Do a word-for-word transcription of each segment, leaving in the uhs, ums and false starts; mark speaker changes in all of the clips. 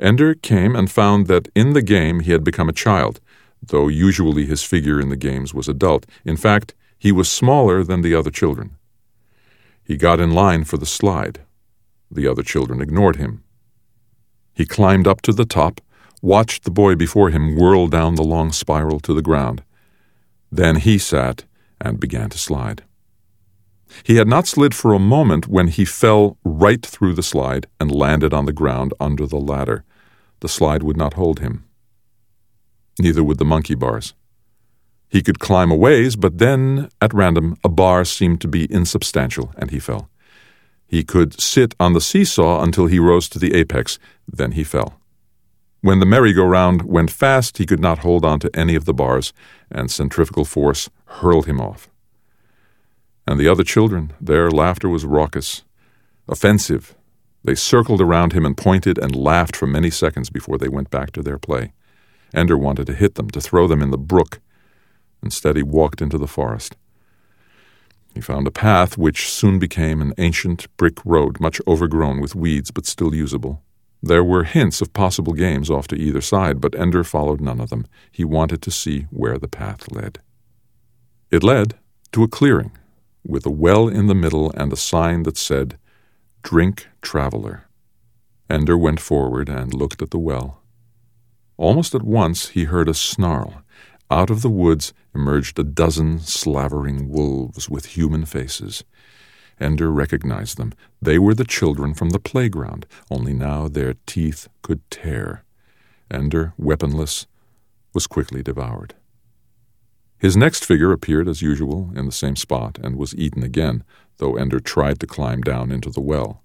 Speaker 1: Ender came and found that in the game he had become a child, though usually his figure in the games was adult. In fact, he was smaller than the other children. He got in line for the slide. The other children ignored him. He climbed up to the top, watched the boy before him whirl down the long spiral to the ground. Then he sat and began to slide. He had not slid for a moment when he fell right through the slide and landed on the ground under the ladder. The slide would not hold him. Neither would the monkey bars. He could climb a ways, but then, at random, a bar seemed to be insubstantial, and he fell. He could sit on the seesaw until he rose to the apex, then he fell. When the merry-go-round went fast, he could not hold on to any of the bars, and centrifugal force hurled him off. And the other children, their laughter was raucous, offensive. They circled around him and pointed and laughed for many seconds before they went back to their play. Ender wanted to hit them, to throw them in the brook. Instead, he walked into the forest. He found a path which soon became an ancient brick road, much overgrown with weeds but still usable. There were hints of possible games off to either side, but Ender followed none of them. He wanted to see where the path led. It led to a clearing, with a well in the middle and a sign that said, "Drink, Traveler." Ender went forward and looked at the well. Almost at once he heard a snarl. Out of the woods emerged a dozen slavering wolves with human faces. Ender recognized them. They were the children from the playground, only now their teeth could tear. Ender, weaponless, was quickly devoured. His next figure appeared as usual in the same spot and was eaten again, though Ender tried to climb down into the well.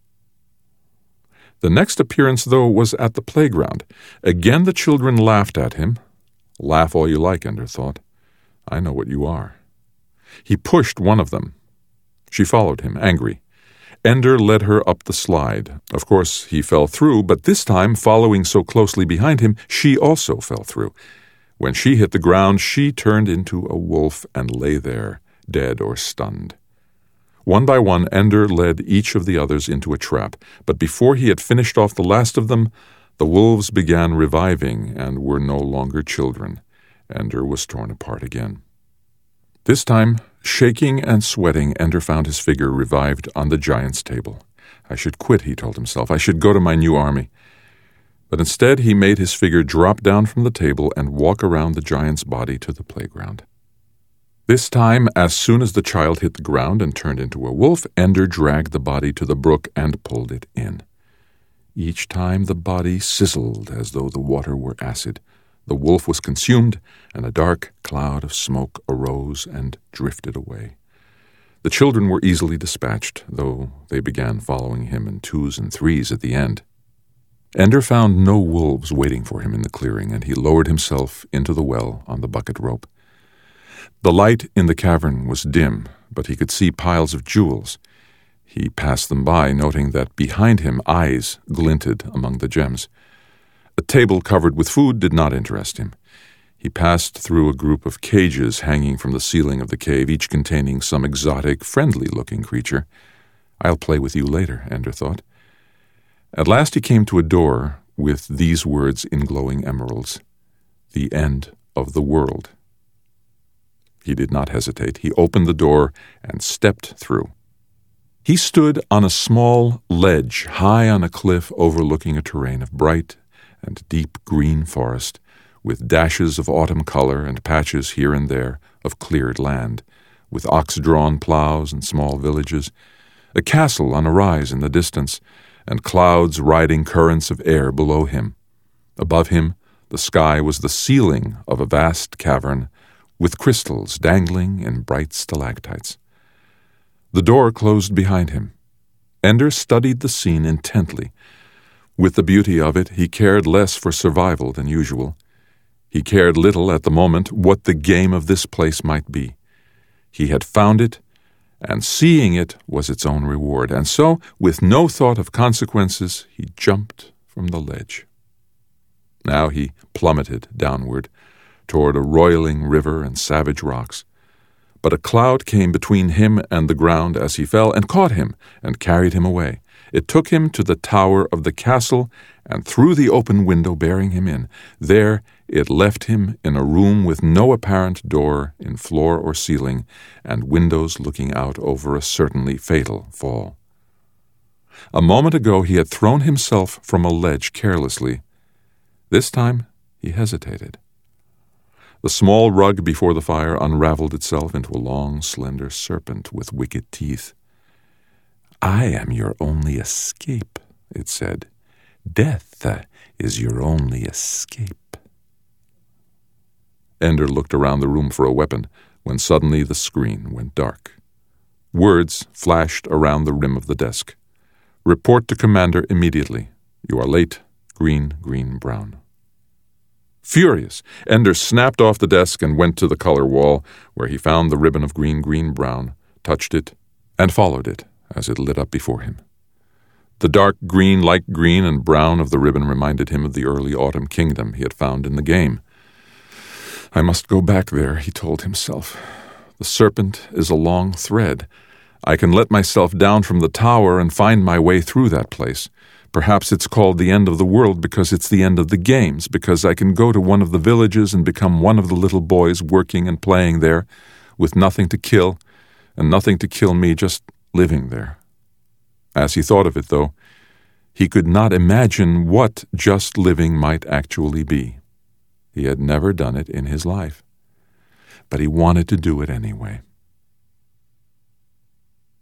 Speaker 1: The next appearance, though, was at the playground. Again the children laughed at him. Laugh all you like, Ender thought. I know what you are. He pushed one of them. She followed him, angry. Ender led her up the slide. Of course, he fell through, but this time, following so closely behind him, she also fell through. When she hit the ground, she turned into a wolf and lay there, dead or stunned. One by one, Ender led each of the others into a trap, but before he had finished off the last of them, the wolves began reviving and were no longer children. Ender was torn apart again. This time, shaking and sweating, Ender found his figure revived on the giant's table. I should quit, he told himself. I should go to my new army. But instead he made his figure drop down from the table and walk around the giant's body to the playground. This time, as soon as the child hit the ground and turned into a wolf, Ender dragged the body to the brook and pulled it in. Each time the body sizzled as though the water were acid. The wolf was consumed, and a dark cloud of smoke arose and drifted away. The children were easily dispatched, though they began following him in twos and threes at the end. Ender found no wolves waiting for him in the clearing, and he lowered himself into the well on the bucket rope. The light in the cavern was dim, but he could see piles of jewels. He passed them by, noting that behind him eyes glinted among the gems. A table covered with food did not interest him. He passed through a group of cages hanging from the ceiling of the cave, each containing some exotic, friendly-looking creature. I'll play with you later, Ender thought. At last he came to a door with these words in glowing emeralds, "The end of the world." He did not hesitate. He opened the door and stepped through. He stood on a small ledge high on a cliff overlooking a terrain of bright and deep green forest, with dashes of autumn color and patches here and there of cleared land, with ox-drawn plows and small villages, a castle on a rise in the distance, and clouds riding currents of air below him. Above him, the sky was the ceiling of a vast cavern, with crystals dangling in bright stalactites. The door closed behind him. Ender studied the scene intently. With the beauty of it, he cared less for survival than usual. He cared little at the moment what the game of this place might be. He had found it, and seeing it was its own reward, and so, with no thought of consequences, he jumped from the ledge. Now he plummeted downward, toward a roiling river and savage rocks. But a cloud came between him and the ground as he fell, and caught him, and carried him away. It took him to the tower of the castle and through the open window bearing him in. There it left him in a room with no apparent door in floor or ceiling and windows looking out over a certainly fatal fall. A moment ago he had thrown himself from a ledge carelessly. This time he hesitated. The small rug before the fire unraveled itself into a long, slender serpent with wicked teeth. "I am your only escape," it said. "Death is your only escape." Ender looked around the room for a weapon when suddenly the screen went dark. Words flashed around the rim of the desk. "Report to Commander immediately. You are late. Green, green, brown." Furious, Ender snapped off the desk and went to the color wall, where he found the ribbon of green, green, brown, touched it, and followed it as it lit up before him. The dark green, light green, and brown of the ribbon reminded him of the early autumn kingdom he had found in the game. "I must go back there," he told himself. "The serpent is a long thread. I can let myself down from the tower and find my way through that place. Perhaps it's called the end of the world because it's the end of the games, because I can go to one of the villages and become one of the little boys working and playing there, with nothing to kill, and nothing to kill me, just living there." As he thought of it, though, he could not imagine what just living might actually be. He had never done it in his life, but he wanted to do it anyway.